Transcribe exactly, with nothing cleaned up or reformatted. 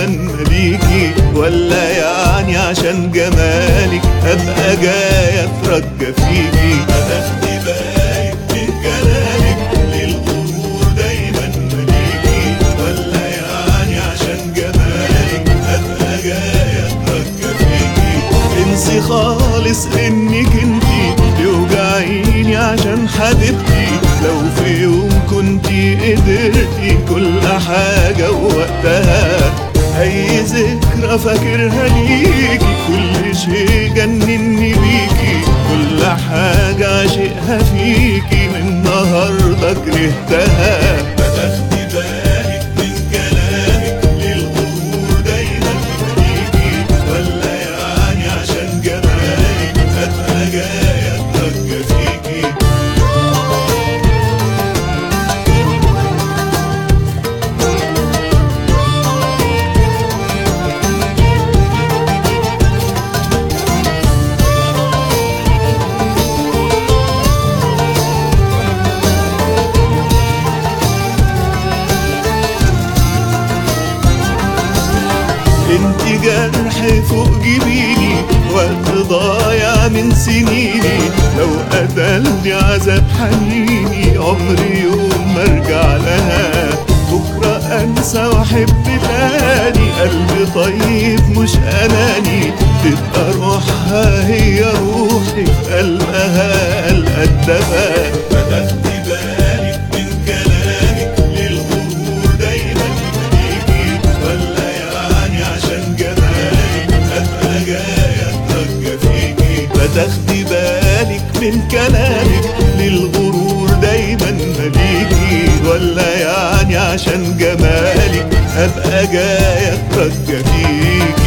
مليكي، ولا يعني عشان جمالك ابقى جاي اترجى فيكي؟ فتاخدي بالك من كلامك للغرور دايما مليكي، ولا يعني عشان جمالك ابقى جاي اترجى فيكي؟ انسي خالص انك انتي توجعيني عشان حبيبتي، لو في يوم كنتي قدرتي كل حاجة ووقتها، أي ذكرى فاكرها ليكي، كل شيء جنني بيكي، كل حاجة عشقها فيكي من النهاردة كرهتها. فتاخدي بالك من كلامك للغرور دايما مليكي، ولا يعني عشان جمالك أبقى جاي أترجى فيكي؟ انتي جرح فوق جبيني، وقت ضايع من سنيني، لو قتلني عذاب حنيني عمري يوم ما ارجع لها. بكرة انسى واحب تاني، قلبي طيب مش اناني، تبقى روحها هي روحي في قلبها القدفة. فتاخدي بالك من كلامك للغرور دايما مليكي، ولا يعني عشان جمالك ابقى جاي اترجى فيكي؟ فتاخدي بالك من كلامك للغرور دايما مليكي، ولا يعني عشان جمالك ابقى جاي اترجى فيكي؟